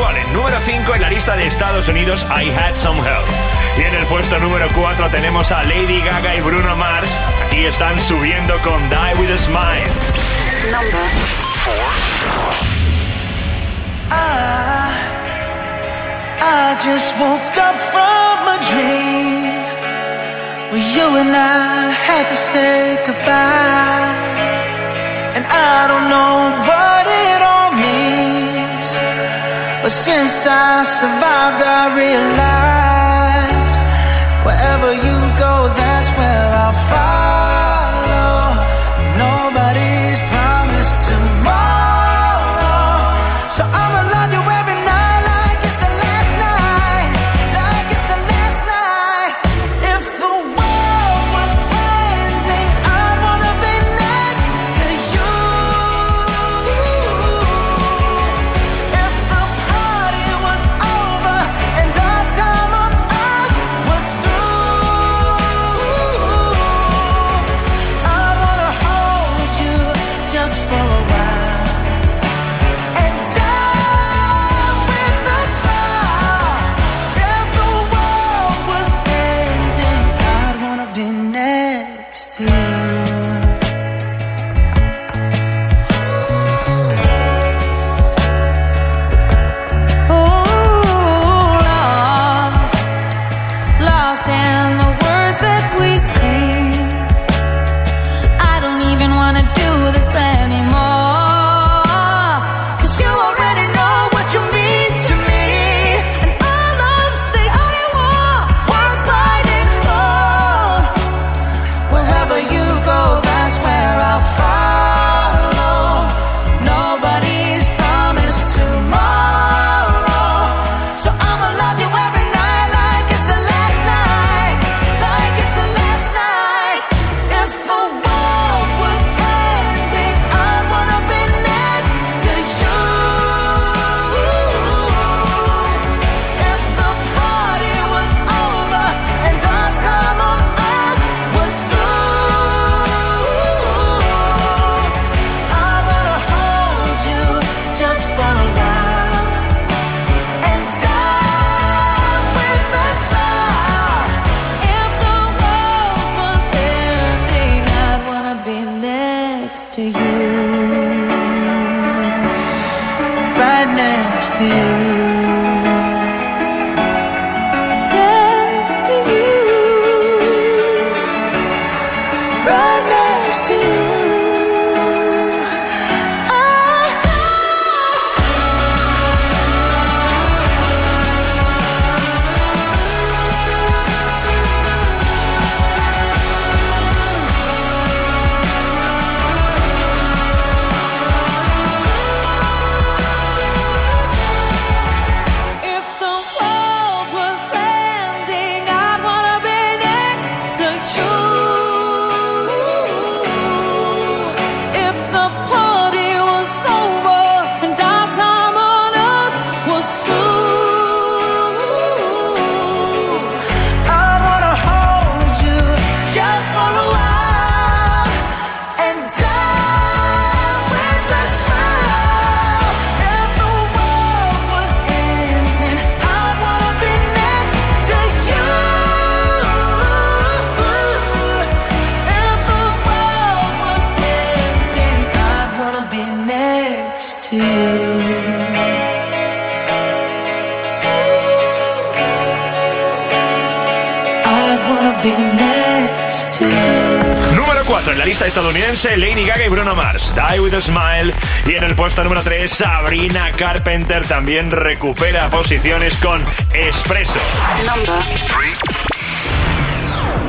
Vale, número 5 en la lista de Estados Unidos, I Had Some Help. Y en el puesto número 4 tenemos a Lady Gaga y Bruno Mars. Aquí están subiendo con Die With A Smile. Number 4. I just woke up from a dream where you and I had to say goodbye. And I don't know what it all means, but since I survived I realized wherever you go, that's where I'll follow. Nobody's promised tomorrow, so I'ma love you every night like it's the last night, like it's the last night. If the world was ending, I'd wanna be next to you. If the party was over and our time on earth was through, I'd wanna hold you just for a while and die with a smile. If the world was ending, I'd wanna be next to you. Lost in the words that we sing. I don't even wanna do this anymore, 'cause you already know what you mean to me. And our love's the only war worth fighting for. Wherever you go, that's where I'll follow. Nobody's promised tomorrow, so I'ma love you every night like it's the last night, like it's the last night. If the world was ending, I'd wanna be next to you. If the party was over and our time on earth was through, I wanna hold you just for a while and die with a smile. If the world was ending, I'd wanna be next to you, right next to you, next to you, right next to you. If the world was ending, I'd wanna be next to you. If the party was over and our time on earth was through, I'd wanna hold you just for a while and die with a smile. If the world was ending, I'd wanna be next to you. If the world was ending, I'd wanna be next to you. I'd wanna be next to you. Número 4 en la lista estadounidense, Lady Gaga y Bruno Mars, Die With A Smile. Y en el puesto número 3, Sabrina Carpenter también recupera posiciones con Espresso. number 3.